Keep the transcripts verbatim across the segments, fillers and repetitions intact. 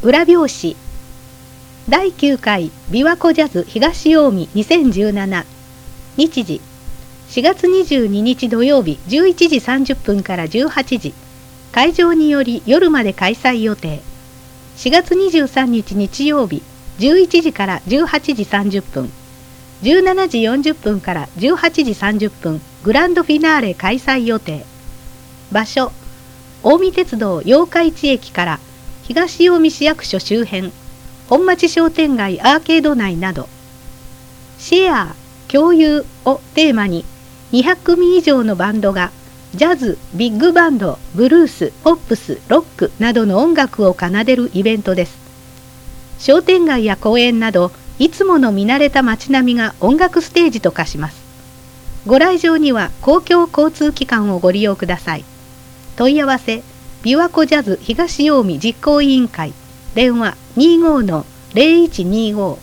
裏表紙だいきゅうかい琵琶湖ジャズ東近江にせんじゅうなな。日時しがつにじゅうににち土曜日じゅういちじさんじゅっぷんからじゅうはちじ、会場により夜まで開催予定。しがつにじゅうさんにち日曜日じゅういちじからじゅうはちじさんじゅっぷん、じゅうしちじよんじゅっぷんからじゅうはちじさんじゅっぷんグランドフィナーレ開催予定。場所近江鉄道八日市駅から東近江市役所周辺、本町商店街アーケード内など。シェア、共有をテーマににひゃくくみ以上のバンドがジャズ、ビッグバンド、ブルース、ポップス、ロックなどの音楽を奏でるイベントです。商店街や公園などいつもの見慣れた街並みが音楽ステージと化します。ご来場には公共交通機関をご利用ください。問い合わせ琵琶湖ジャズ東近江実行委員会、電話 にじゅうごのゼロいちにじゅうご。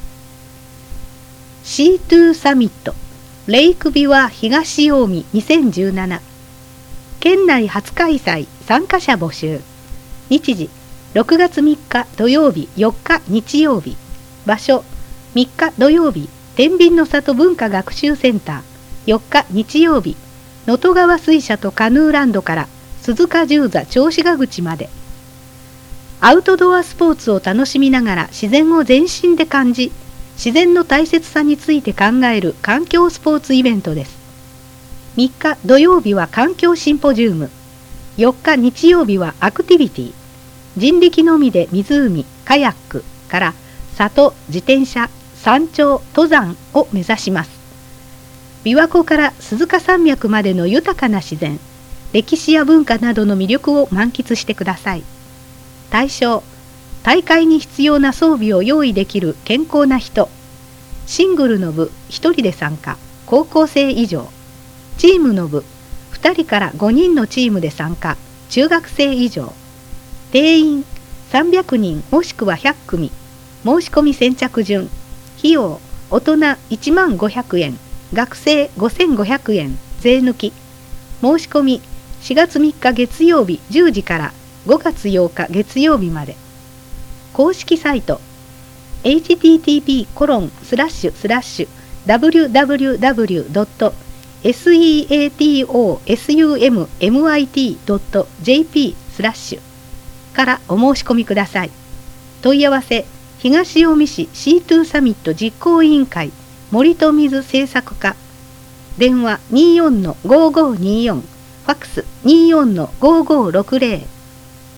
シーツー サミットレイクビワ東近江にせんじゅうなな。県内初開催、参加者募集。日時ろくがつみっか土曜日よっか日曜日。場所みっか土曜日天秤の里文化学習センター、よっか日曜日能登川水車とカヌーランドから鈴鹿十座銚子ヶ口まで。アウトドアスポーツを楽しみながら自然を全身で感じ、自然の大切さについて考える環境スポーツイベントです。みっか土曜日は環境シンポジウム、よっか日曜日はアクティビティ、人力のみで湖、カヤックから里、自転車、山頂、登山を目指します。琵琶湖から鈴鹿山脈までの豊かな自然、歴史や文化などの魅力を満喫してください。対象、大会に必要な装備を用意できる健康な人、シングルの部ひとりで参加、高校生以上、チームの部ふたりからごにんのチームで参加、中学生以上、定員さんびゃくにんもしくはひゃっくみ、申し込み先着順、費用大人いちまんごひゃくえん、学生ごせんごひゃくえん税抜き。申し込みしがつみっか月曜日じゅうじからごがつようか月曜日まで。公式サイト エイチティーティーピーコロンスラッシュスラッシュダブリューダブリューダブリュードットセートスユーエムエムアイティードットジェーピースラッシュからお申し込みください。問い合わせ東近江市 シーツー サミット実行委員会森と水製作課、電話 にじゅうよんのごーごーにじゅうよん、ファックスにじゅうよんのごーごーろくゼロ。